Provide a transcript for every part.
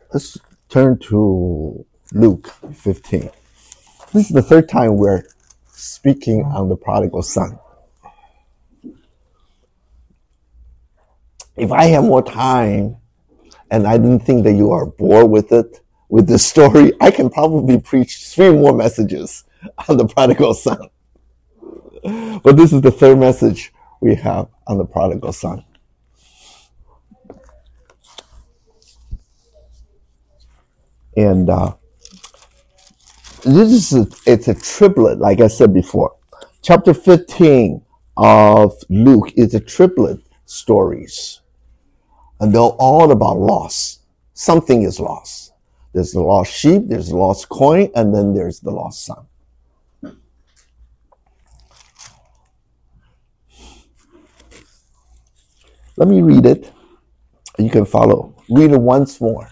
Let's turn to Luke 15. This is the third time we're speaking on the prodigal son. If I have more time and I didn't think that you are bored with it, with this story, I can probably preach 3 more messages on the prodigal son. But this is the third message we have on the prodigal son. And it's a triplet, like I said before. Chapter 15 of Luke is a triplet stories. And they're all about loss. Something is lost. There's the lost sheep, there's the lost coin, and then there's the lost son. Let me read it. You can follow. Read it once more.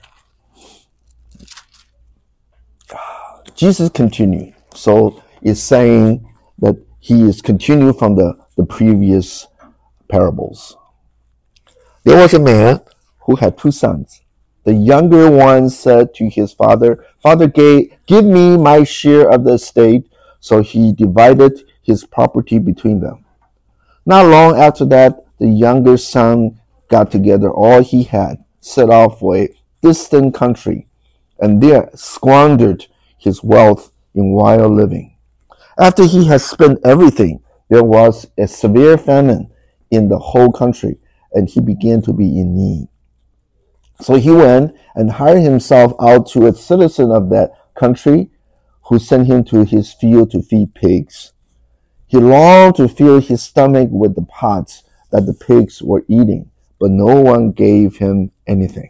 Jesus continued. So it's saying that he is continuing from the previous parables. There was a man who had 2 sons. The younger one said to his father, "Father, give me my share of the estate." So he divided his property between them. Not long after that, the younger son got together all he had, set off for a distant country, and there squandered his wealth in wild living. After he had spent everything, there was a severe famine in the whole country, and he began to be in need. So he went and hired himself out to a citizen of that country, who sent him to his field to feed pigs. He longed to fill his stomach with the pods that the pigs were eating, but no one gave him anything.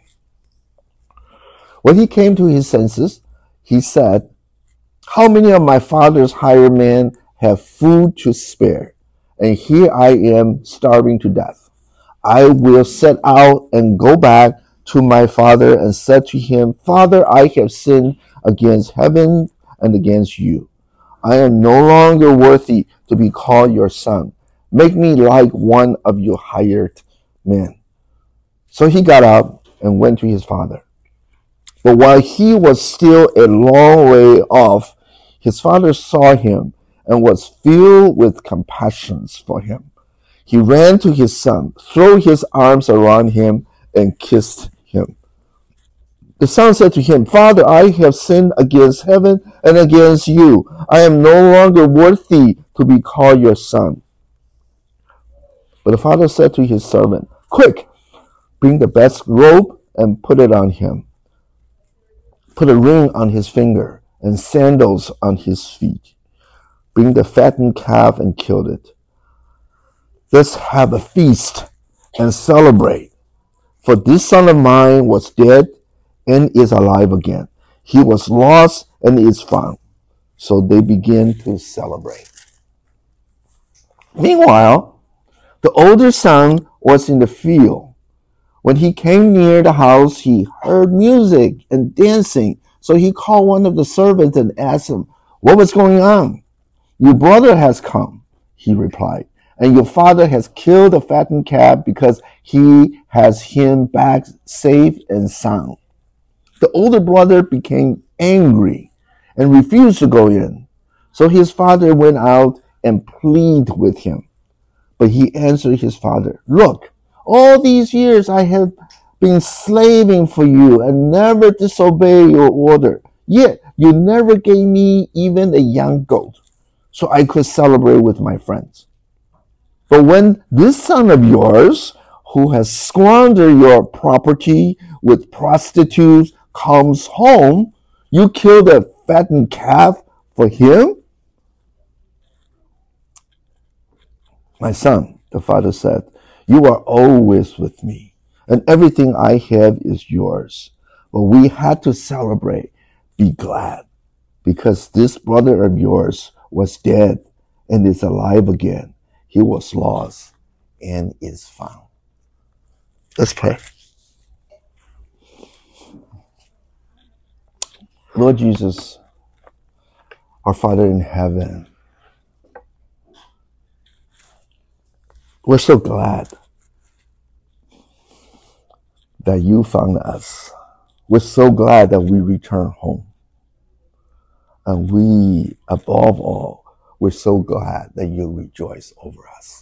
When he came to his senses, he said, "How many of my father's hired men have food to spare, and here I am starving to death? I will set out and go back to my father and said to him, 'Father, I have sinned against heaven and against you. I am no longer worthy to be called your son. Make me like one of your hired men.' So he got up and went to his father. But while he was still a long way off, his father saw him and was filled with compassion for him. He ran to his son, threw his arms around him, and kissed him. The son said to him, 'Father, I have sinned against heaven and against you. I am no longer worthy to be called your son.' But the father said to his servant, 'Quick, bring the best robe and put it on him. Put a ring on his finger and sandals on his feet. Bring the fattened calf and kill it. Let's have a feast and celebrate. For this son of mine was dead and is alive again. He was lost and is found.' So they began to celebrate. Meanwhile, the older son was in the field. When he came near the house, he heard music and dancing. So he called one of the servants and asked him, 'What was going on?' 'Your brother has come,' he replied, 'and your father has killed the fattened calf because he has him back safe and sound.' The older brother became angry and refused to go in. So his father went out and pleaded with him. But he answered his father, 'Look, all these years I have been slaving for you and never disobeyed your order. Yet you never gave me even a young goat, so I could celebrate with my friends. But when this son of yours, who has squandered your property with prostitutes, comes home, you kill the fattened calf for him?' 'My son,' the father said, 'you are always with me, and everything I have is yours. But we had to celebrate, be glad, because this brother of yours was dead and is alive again. He was lost and is found.'" Let's pray. Lord Jesus, our Father in heaven, we're so glad that you found us. We're so glad that we return home. And we, above all, we're so glad that you rejoice over us.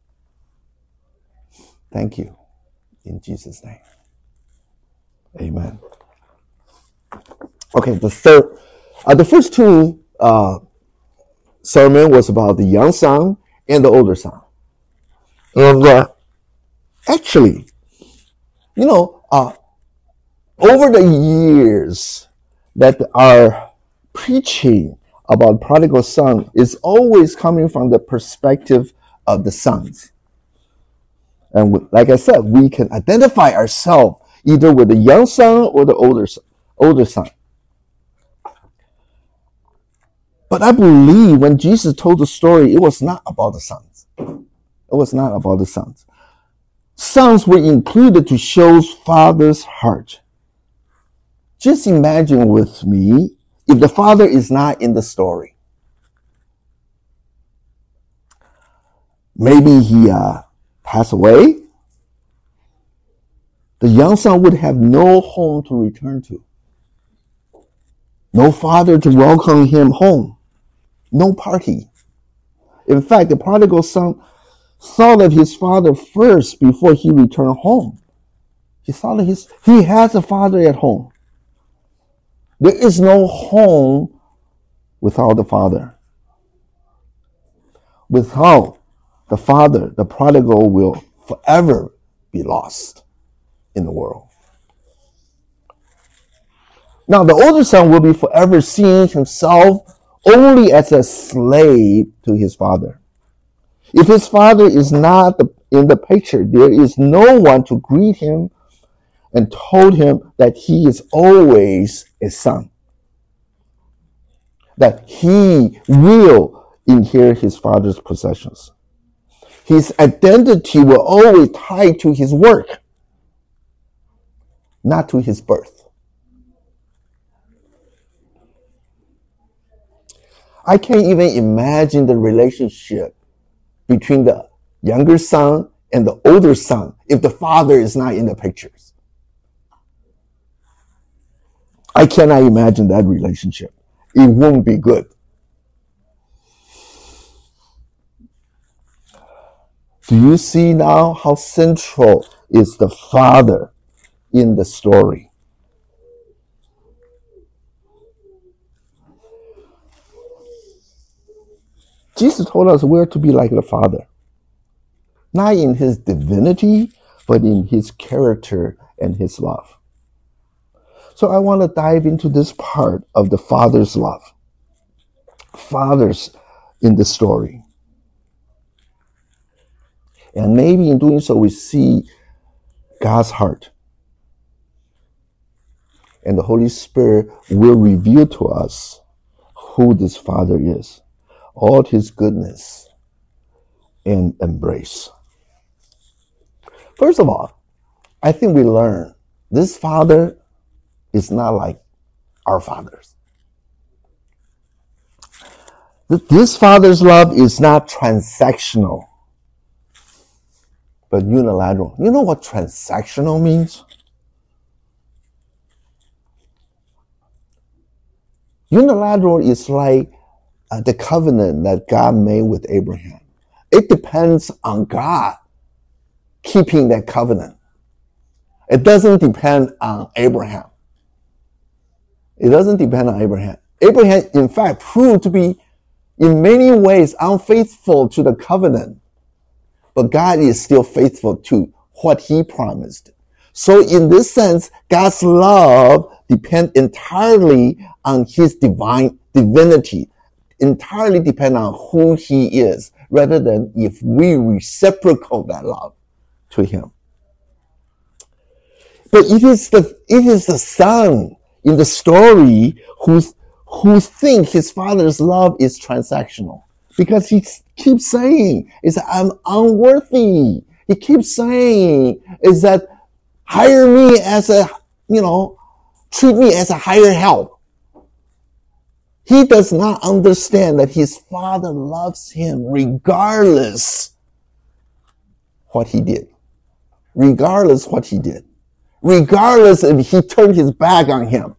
Thank you. In Jesus' name. Amen. Okay, the first two sermon was about the young son and the older son. And actually, over the years that our preaching about prodigal son is always coming from the perspective of the sons. And like I said, we can identify ourselves either with the young son or the older son. But I believe when Jesus told the story, it was not about the sons. It was not about the sons. Sons were included to show Father's heart. Just imagine with me if the father is not in the story. Maybe he passed away. The young son would have no home to return to. No father to welcome him home. No party. In fact, the prodigal son thought of his father first before he returned home. He thought of he has a father at home. There is no home without the father. Without the father, the prodigal will forever be lost in the world. Now, the older son will be forever seeing himself only as a slave to his father. If his father is not in the picture, there is no one to greet him and told him that he is always a son, that he will inherit his father's possessions. His identity will always tie to his work, not to his birth. I can't even imagine the relationship between the younger son and the older son if the father is not in the pictures. I cannot imagine that relationship. It won't be good. Do you see now how central is the father in the story? Jesus told us we're to be like the Father. Not in his divinity, but in his character and his love. So I want to dive into this part of the Father's love. Fathers in the story. And maybe in doing so, we see God's heart. And the Holy Spirit will reveal to us who this Father is. All his goodness and embrace. First of all, I think we learn this Father is not like our fathers. This Father's love is not transactional, but unilateral. You know what transactional means? Unilateral is like the covenant that God made with Abraham. It depends on God keeping that covenant. It doesn't depend on Abraham. It doesn't depend on Abraham. Abraham, in fact, proved to be in many ways unfaithful to the covenant. But God is still faithful to what he promised. So in this sense, God's love depends entirely on his divinity. Entirely depend on who he is, rather than if we reciprocate that love to him. But it is the son in the story who think his father's love is transactional, because he keeps saying is that I'm unworthy. He keeps saying is that hire me as a treat me as a hired help. He does not understand that his father loves him regardless what he did. Regardless what he did. regardless if he turned his back on him.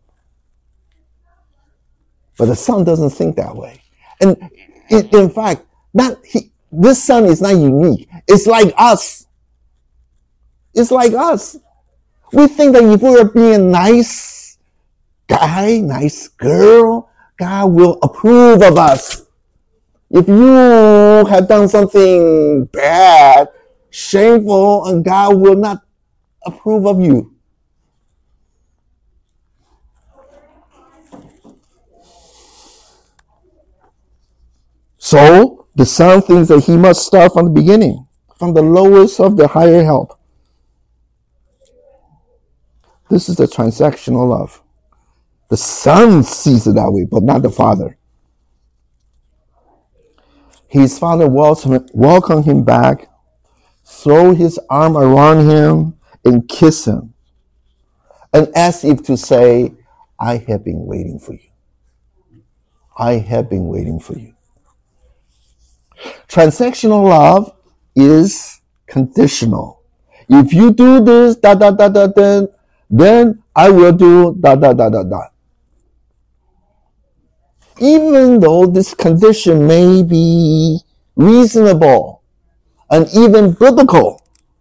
But the son doesn't think that way. And in fact, this son is not unique. It's like us. It's like us. We think that if we are being a nice guy, nice girl, God will approve of us. If you have done something bad, shameful, and God will not approve of you. So the son thinks that he must start from the beginning, from the lowest of the higher help. This is the transactional love. The son sees it that way, but not the father. His father welcomed him back, throw his arm around him, and kiss him, and as if to say, I have been waiting for you. I have been waiting for you. Transactional love is conditional. If you do this, then I will do . Even though this condition may be reasonable and even biblical,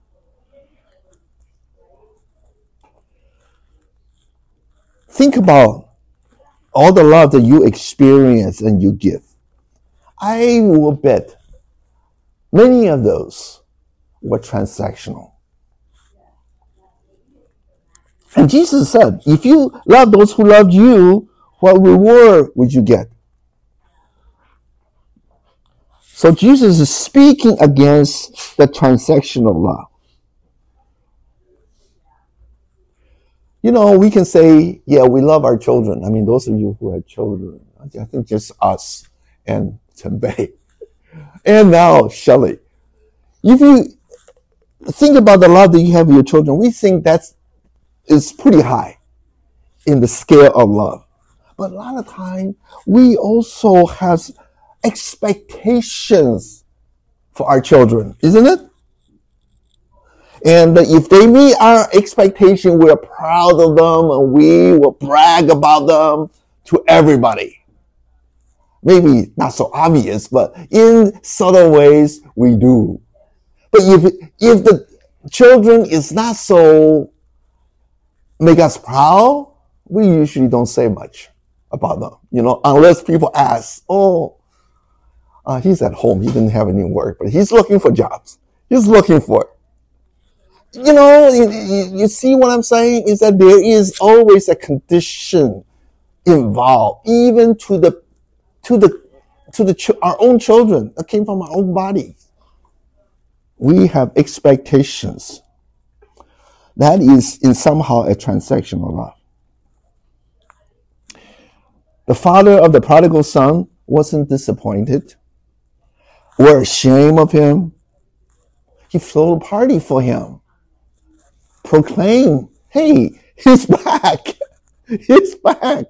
think about all the love that you experience and you give. I will bet many of those were transactional. And Jesus said, if you love those who loved you, what reward would you get? So Jesus is speaking against the transactional love. You know, we can say, yeah, we love our children. I mean, those of you who have children, I think just us and Tembei, and now Shelley. If you think about the love that you have for your children, we think it's pretty high in the scale of love. But a lot of time, we also have expectations for our children, isn't it? And if they meet our expectation, we're proud of them and we will brag about them to everybody. Maybe not so obvious, but in subtle ways, we do. But if the children is not so make us proud, we usually don't say much about them, unless people ask, he's at home, he didn't have any work, but he's looking for jobs. He's looking for it. You see what I'm saying? Is that there is always a condition involved, even to our own children that came from our own bodies. We have expectations. That is in somehow a transactional love. The father of the prodigal son wasn't disappointed or ashamed of him. He threw a party for him. Proclaimed, hey, he's back. He's back.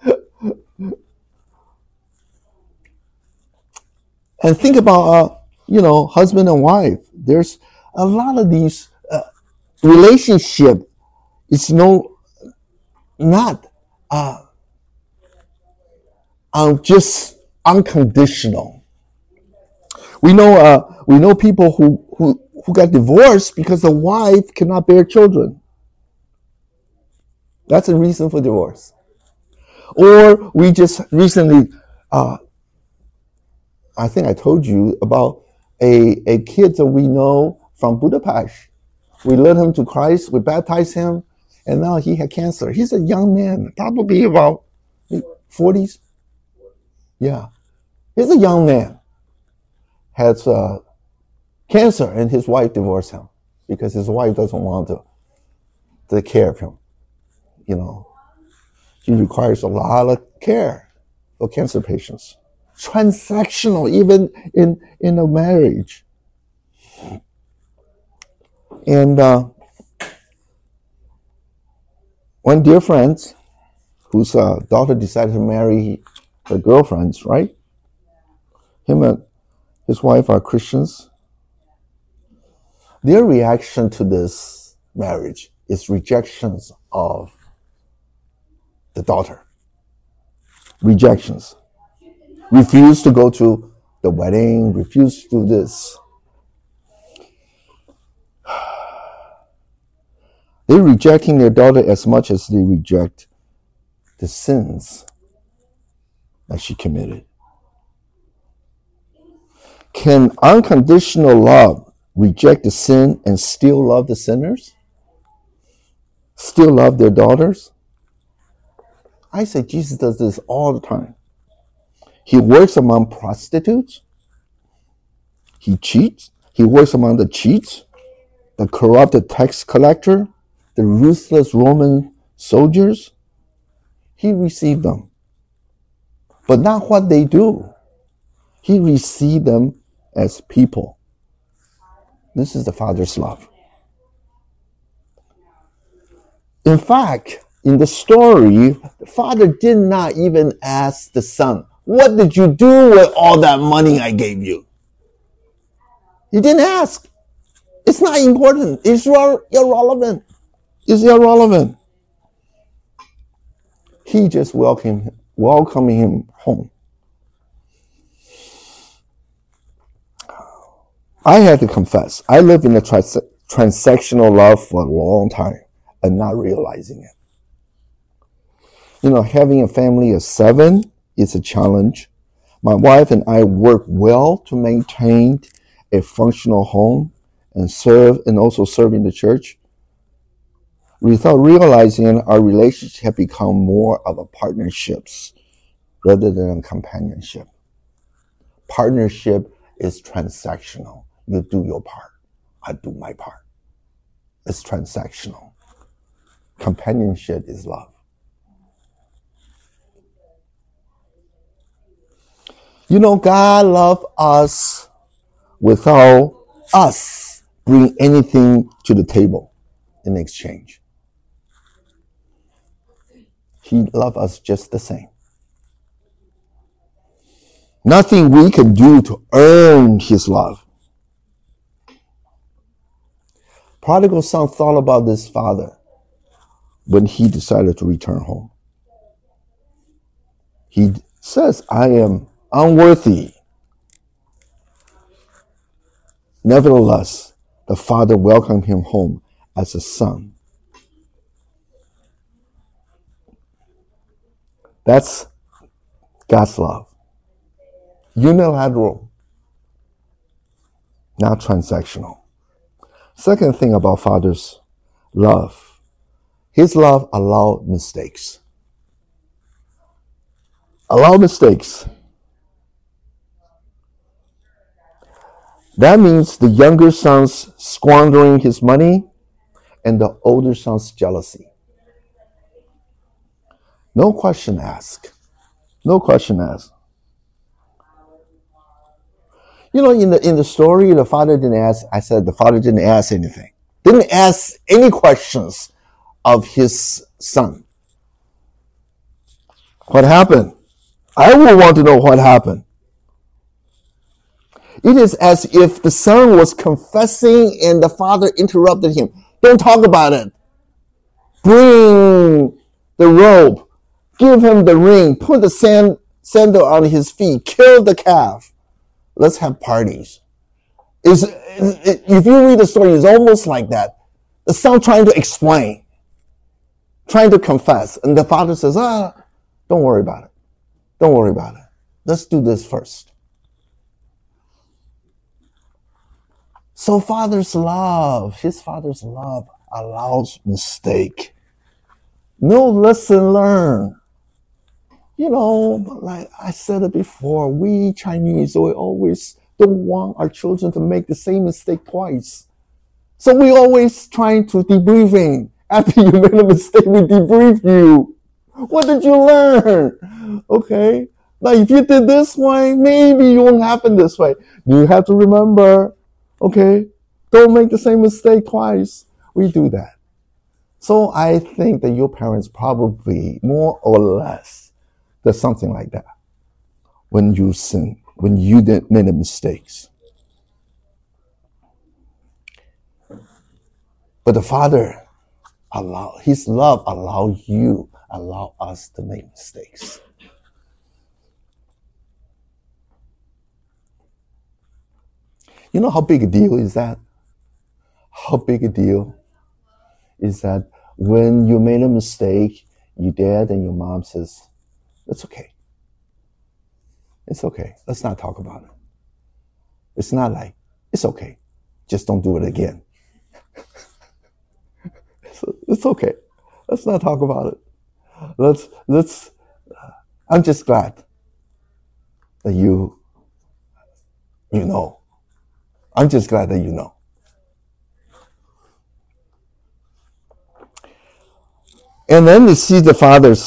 And think about, husband and wife. There's a lot of these relationship. It's not just unconditional. We know people who got divorced because the wife cannot bear children. That's a reason for divorce. Or we just recently, I think I told you about a kid that we know from Budapest. We led him to Christ, we baptized him, and now he had cancer. He's a young man, probably about 40s. Yeah. He's a young man. Has cancer, and his wife divorced him because his wife doesn't want to take care of him. She requires a lot of care for cancer patients. Transactional, even in a marriage. And one dear friend whose daughter decided to marry her girlfriends, right? Him and his wife are Christians. Their reaction to this marriage is rejections of the daughter. Rejections. Refuse to go to the wedding, refuse to do this. They're rejecting their daughter as much as they reject the sins that she committed. Can unconditional love reject the sin and still love the sinners? Still love their daughters? I say Jesus does this all the time. He works among prostitutes. He cheats. He works among the cheats, the corrupted tax collector, the ruthless Roman soldiers. He received them. But not what they do. He received them as people. This is the Father's love. In fact, in the story, the Father did not even ask the Son, what did you do with all that money I gave you? He didn't ask. It's not important. It's irrelevant. It's irrelevant. He just welcoming him home. I had to confess, I lived in a transactional love for a long time and not realizing it. You know, having a family of 7 is a challenge. My wife and I work well to maintain a functional home and also serve in the church. Without realizing, our relationship have become more of a partnerships rather than a companionship. Partnership is transactional. You do your part. I do my part. It's transactional. Companionship is love. You know, God loves us without us bring anything to the table in exchange. He loves us just the same. Nothing we can do to earn his love. Prodigal son thought about this father when he decided to return home. He says, I am unworthy. Nevertheless, the father welcomed him home as a son. That's God's love. Unilateral, not transactional. Second thing about Father's love, his love allows mistakes. Allow mistakes. That means the younger son's squandering his money and the older son's jealousy. No question asked. No question asked. You know, in the story, the father didn't ask. I said the father didn't ask anything. Didn't ask any questions of his son. What happened? I would want to know what happened. It is as if the son was confessing and the father interrupted him. Don't talk about it. Bring the robe. Give him the ring. Put the sandal on his feet. Kill the calf. Let's have parties. If you read the story, it's almost like that. The son trying to explain, trying to confess. And the father says, don't worry about it. Don't worry about it. Let's do this first. So his father's love allows mistake. No lesson learned. You know, like I said it before, we Chinese, we always don't want our children to make the same mistake twice. So we always trying to debriefing. After you made a mistake, we debrief you. What did you learn? Okay. Now, if you did this way, maybe it won't happen this way. You have to remember, okay, don't make the same mistake twice. We do that. So I think that your parents probably more or less there's something like that when you sin, when you made mistakes. But the father His love allow us to make mistakes. You know how big a deal is that? How big a deal is that when you made a mistake, your dad and your mom says, "It's okay. It's okay. Let's not talk about it." It's not like, "It's okay. Just don't do it again." It's okay. Let's not talk about it. I'm just glad that you know. I'm just glad that you know. And then you see the father's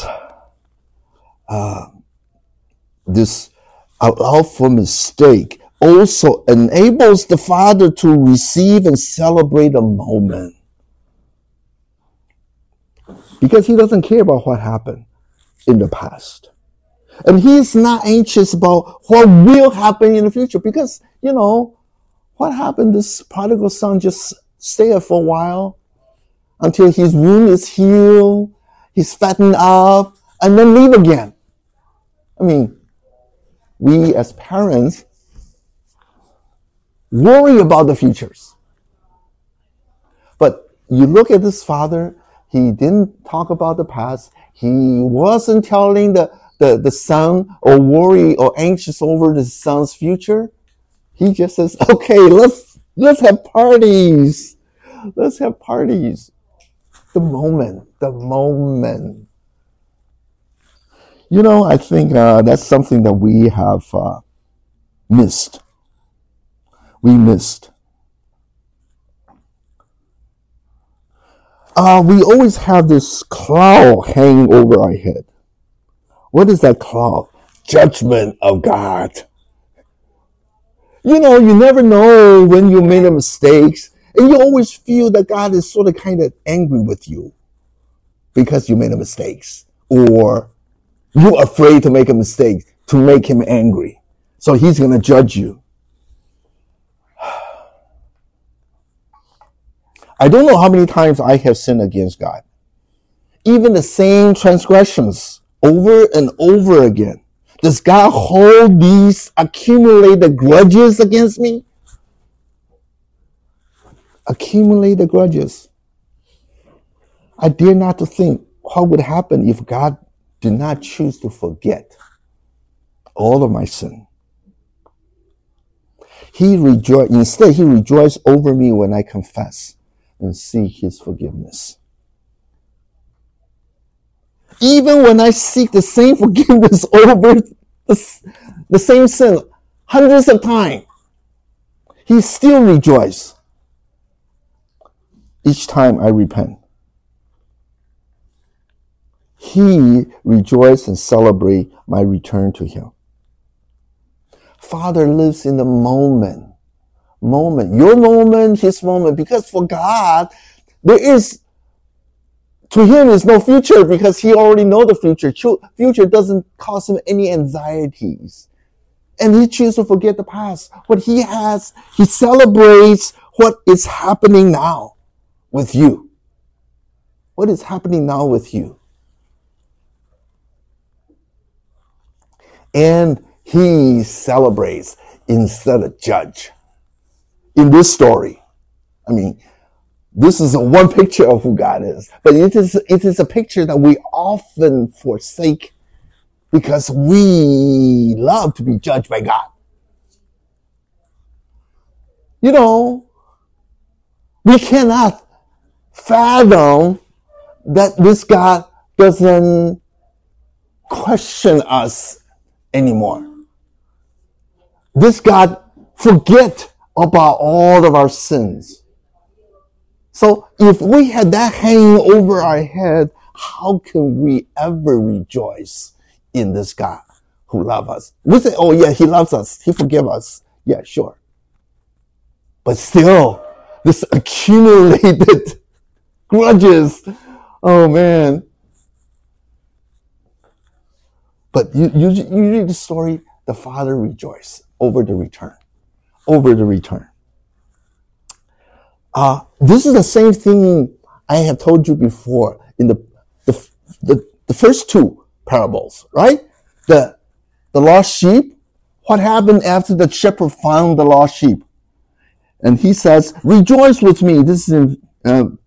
this allow for mistake also enables the father to receive and celebrate a moment. Because he doesn't care about what happened in the past. And he's not anxious about what will happen in the future. Because, what happened, this prodigal son just stayed for a while until his wound is healed, he's fattened up, and then leave again. I mean, we as parents worry about the futures. But you look at this father, he didn't talk about the past. He wasn't telling the son or worry or anxious over the son's future. He just says, "Okay, let's have parties. Let's have parties." The moment. I think that's something that we have missed. We missed. We always have this cloud hanging over our head. What is that cloud? Judgment of God. You never know when you made a mistake, and you always feel that God is sort of kind of angry with you because you made a mistake, or you're afraid to make a mistake to make him angry. So he's going to judge you. I don't know how many times I have sinned against God. Even the same transgressions over and over again. Does God hold these accumulated grudges against me? Accumulated grudges. I dare not to think what would happen if God did not choose to forget all of my sin. Instead, he rejoiced over me when I confess and seek his forgiveness. Even when I seek the same forgiveness over the same sin hundreds of times, he still rejoices each time I repent. He rejoices and celebrates my return to him. Father lives in the moment. Your moment, his moment. Because for God, to him is no future because he already knows the future. Future doesn't cause him any anxieties. And he chooses to forget the past. What he has, he celebrates what is happening now with you. What is happening now with you? And he celebrates instead of judge. In this story, I mean, this is one picture of who God is, but it is a picture that we often forsake because we love to be judged by God. We cannot fathom that this God doesn't question us anymore. This God forget about all of our sins. So if we had that hanging over our head, how can we ever rejoice in this God who loves us? We say, "Oh yeah, he loves us. He forgives us." Yeah, sure. But still, this accumulated grudges. Oh man. But you read the story, the father rejoiced over the return. This is the same thing I have told you before in the first two parables, right? The lost sheep. What happened after the shepherd found the lost sheep? And he says, rejoice with me. This is in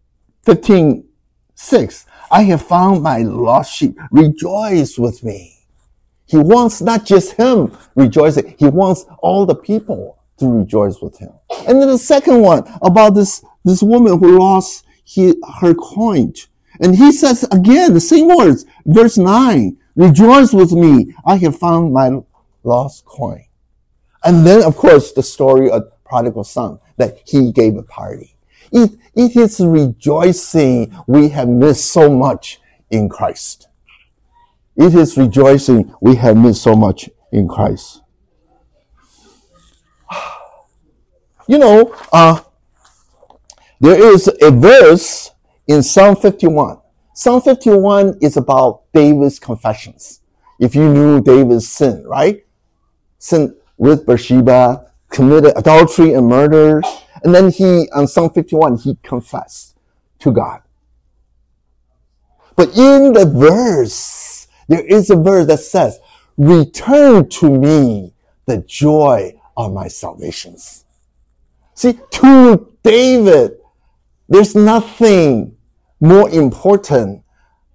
15:6. I have found my lost sheep. Rejoice with me. He wants not just him rejoicing. He wants all the people to rejoice with him. And then the second one about this woman who lost her coin. And he says again the same words. Verse 9. Rejoice with me. I have found my lost coin. And then, of course, the story of prodigal son, that he gave a party. It is rejoicing we have missed so much in Christ. It is rejoicing we have missed so much in Christ. You know, there is a verse in Psalm 51. Psalm 51 is about David's confessions. If you knew David's sin, right? Sin with Bathsheba, committed adultery and murder. And then on Psalm 51, he confessed to God. But in the verse, there is a verse that says, return to me the joy of my salvations. See, to David, there's nothing more important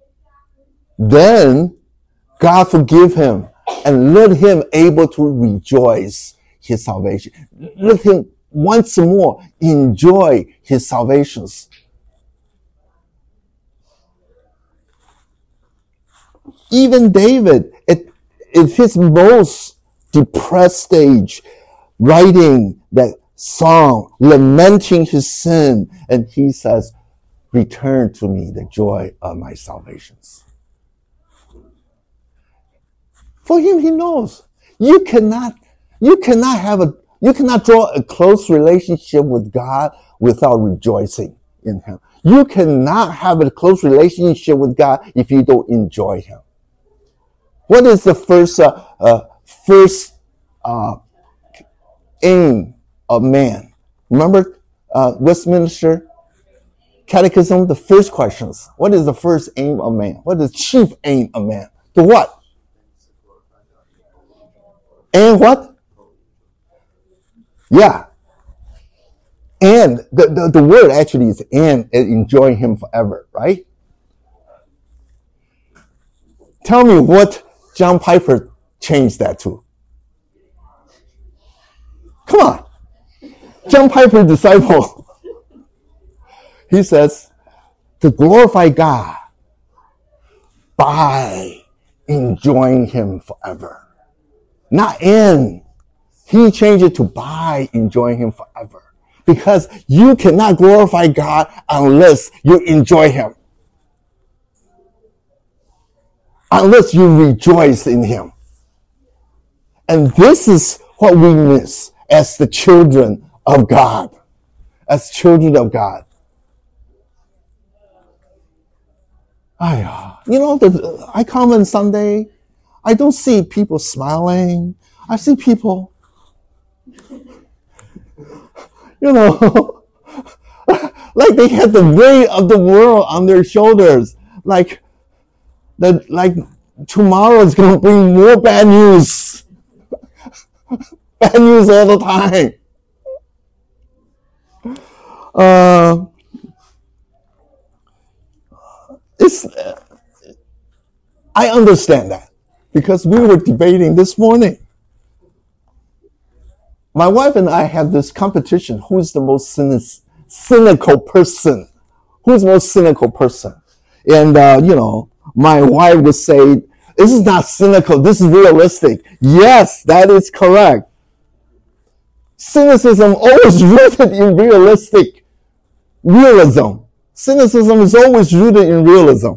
than God forgive him and let him able to rejoice his salvation. Let him once more enjoy his salvations. Even David, at his most depressed stage, writing that song, lamenting his sin, and he says, return to me the joy of my salvations. For him, he knows you cannot draw a close relationship with God without rejoicing in him. You cannot have a close relationship with God if you don't enjoy him. What is the first aim of man? Remember Westminster Catechism, the first questions. What is the first aim of man? What is the chief aim of man? To what? And what? Yeah. And the word actually is and enjoying him forever, right? Tell me what John Piper changed that to. Come on. John Piper, disciple. He says, to glorify God by enjoying him forever. Not in. He changed it to by enjoying him forever. Because you cannot glorify God unless you enjoy him. Unless you rejoice in him. And this is what we miss as the children of God. As children of God. I come on Sunday, I don't see people smiling. I see people, like they have the weight of the world on their shoulders. Like tomorrow is going to bring more bad news. Bad news all the time. I understand that because we were debating this morning. My wife and I have this competition. Who's the most cynical person? Who's the most cynical person? And, my wife would say, this is not cynical. This is realistic. Yes, that is correct. Cynicism always rooted in realism. Cynicism is always rooted in realism.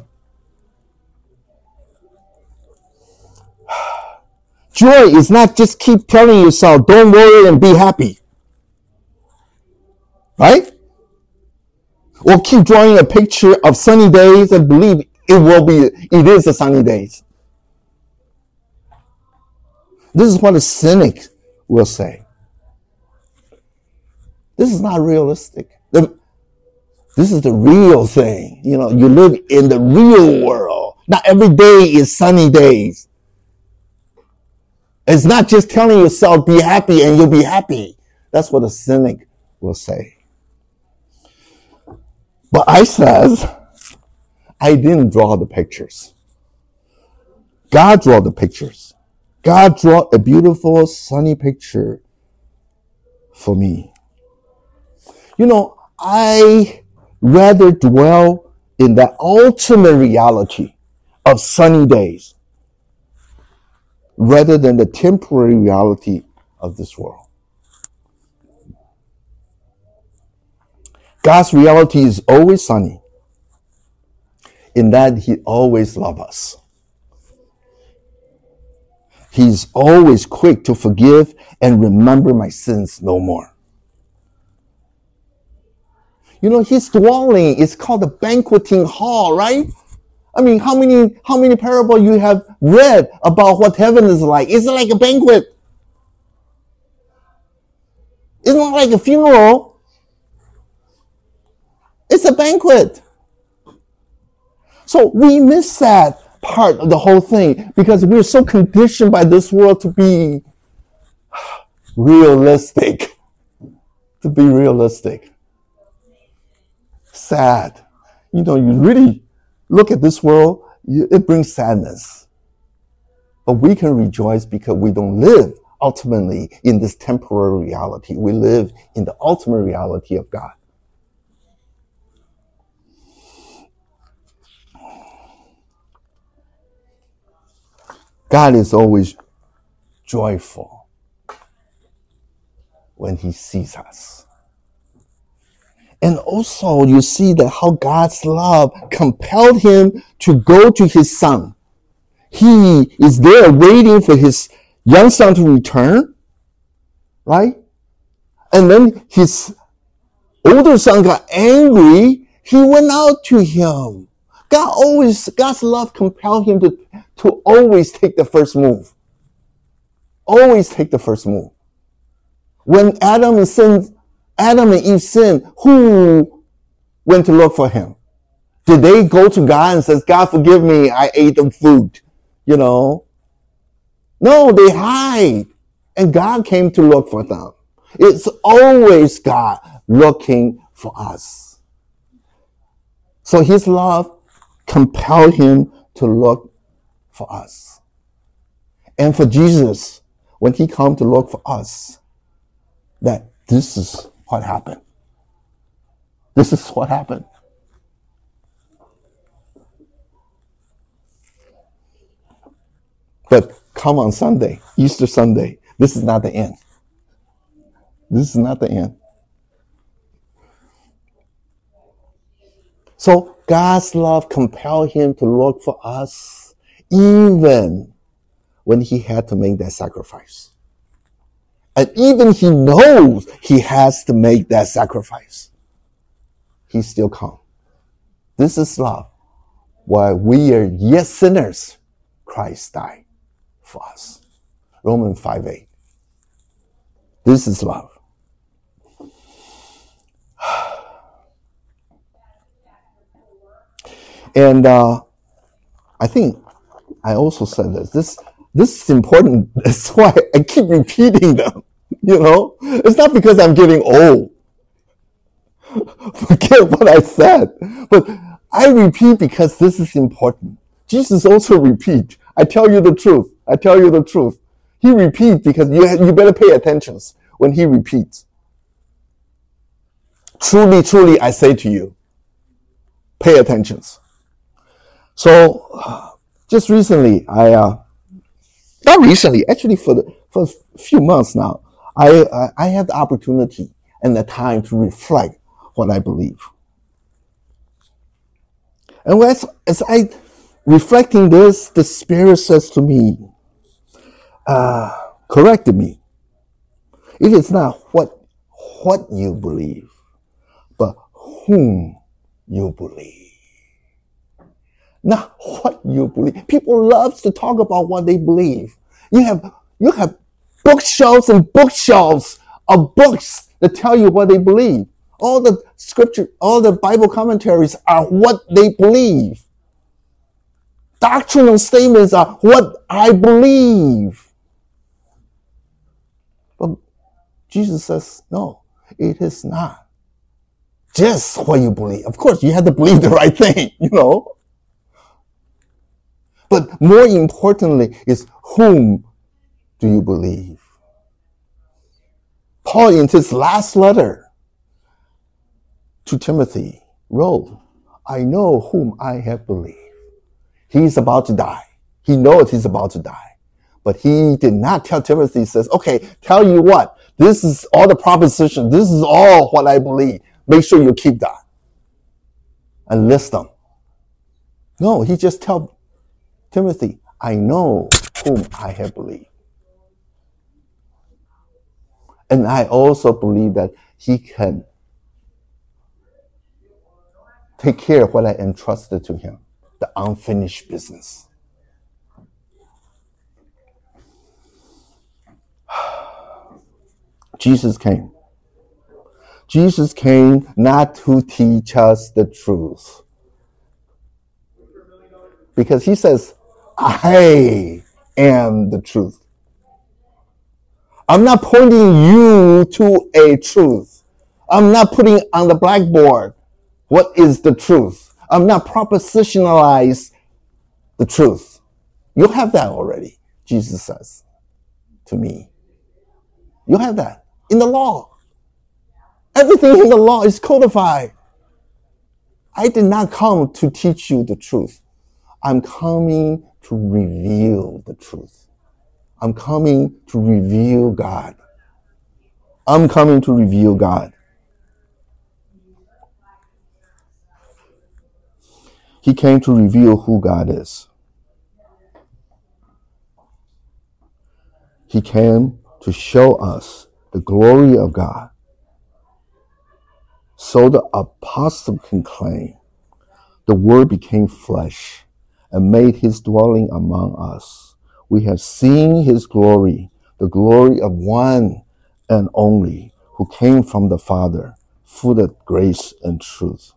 Joy is not just keep telling yourself, don't worry and be happy. Right? Or keep drawing a picture of sunny days and believe it is a sunny days. This is what a cynic will say. This is not realistic. The This is the real thing. You live in the real world. Not every day is sunny days. It's not just telling yourself, be happy and you'll be happy. That's what a cynic will say. But I says, I didn't draw the pictures. God drew the pictures. God drew a beautiful sunny picture for me. I rather dwell in the ultimate reality of sunny days rather than the temporary reality of this world. God's reality is always sunny in that He always loves us. He's always quick to forgive and remember my sins no more. His dwelling is called the banqueting hall, right? I mean, how many parables you have read about what heaven is like? It's like a banquet. It's not like a funeral. It's a banquet. So we miss that part of the whole thing because we're so conditioned by this world to be realistic. To be realistic. Sad. You really look at this world, it brings sadness. But we can rejoice because we don't live ultimately in this temporary reality. We live in the ultimate reality of God. God is always joyful when He sees us. And also you see that how God's love compelled Him to go to His Son. He is there waiting for His young son to return, right? And then His older son got angry. He went out to him. God's love compelled Him to always take the first move. Always take the first move. When Adam and Eve sinned, who went to look for Him? Did they go to God and says, God, forgive me, I ate the food? No, they hide. And God came to look for them. It's always God looking for us. So His love compelled Him to look for us. And for Jesus, when He came to look for us, that this is what happened. This is what happened. But come on Sunday, Easter Sunday, this is not the end. This is not the end. So God's love compelled Him to look for us even when He had to make that sacrifice. And even He knows He has to make that sacrifice. He still comes. This is love. While we are yet sinners, Christ died for us. Romans 5:8. This is love. And I think I also said this. This is important. That's why I keep repeating them. It's not because I'm getting old. Forget what I said. But I repeat because this is important. Jesus also repeat. I tell you the truth. I tell you the truth. He repeats because you better pay attention when He repeats. Truly, truly, I say to you, pay attention. So, just recently, not recently, actually for a few months now, I had the opportunity and the time to reflect what I believe. And as I reflecting this, the Spirit says to me, corrected me. It is not what you believe, but whom you believe. Not what you believe. People love to talk about what they believe. You have bookshelves and bookshelves of books that tell you what they believe. All the scripture, all the Bible commentaries are what they believe. Doctrinal statements are what I believe. But Jesus says, no, it is not just what you believe. Of course, you have to believe the right thing, But more importantly is, whom do you believe? Paul, in his last letter to Timothy, wrote, I know whom I have believed. He's about to die. He knows he's about to die. But he did not tell Timothy, he says, okay, tell you what, this is all the proposition. This is all what I believe. Make sure you keep that and list them. No, he just tell Timothy, I know whom I have believed. And I also believe that he can take care of what I entrusted to him, the unfinished business. Jesus came. Jesus came not to teach us the truth. Because he says, I am the truth. I'm not pointing you to a truth. I'm not putting on the blackboard what is the truth. I'm not propositionalize the truth. You have that already, Jesus says to me. You have that in the law. Everything in the law is codified. I did not come to teach you the truth. I'm coming to reveal the truth. I'm coming to reveal God. I'm coming to reveal God. He came to reveal who God is. He came to show us the glory of God. So the apostle can claim, the Word became flesh and made his dwelling among us. We have seen his glory, the glory of one and only, who came from the Father, full of grace and truth.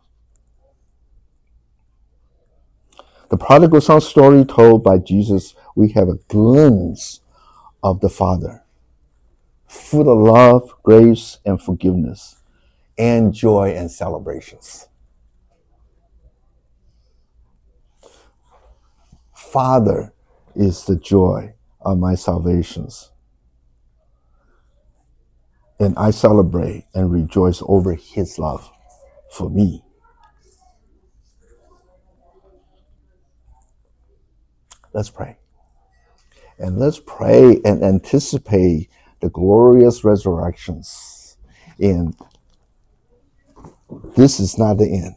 The prodigal son story told by Jesus, we have a glimpse of the Father, full of love, grace, and forgiveness, and joy and celebrations. Father is the joy of my salvations. And I celebrate and rejoice over his love for me. Let's pray. And let's pray and anticipate the glorious resurrections. And this is not the end.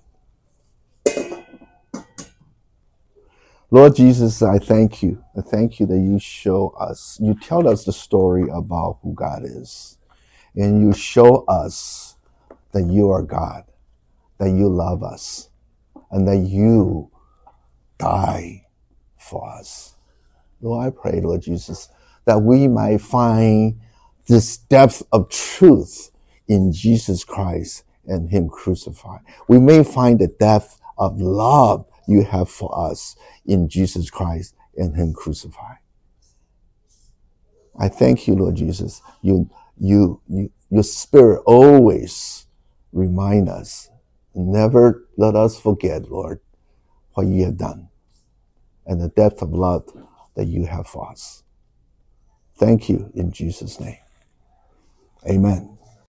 Lord Jesus, I thank you. I thank you that you show us, you tell us the story about who God is. And you show us that you are God, that you love us, and that you die for us. Lord, I pray, Lord Jesus, that we might find this depth of truth in Jesus Christ and him crucified. We may find the depth of love you have for us in Jesus Christ and him crucified. I thank you, Lord Jesus. Your Spirit always remind us. Never let us forget, Lord, what you have done and the depth of love that you have for us. Thank you in Jesus' name. Amen.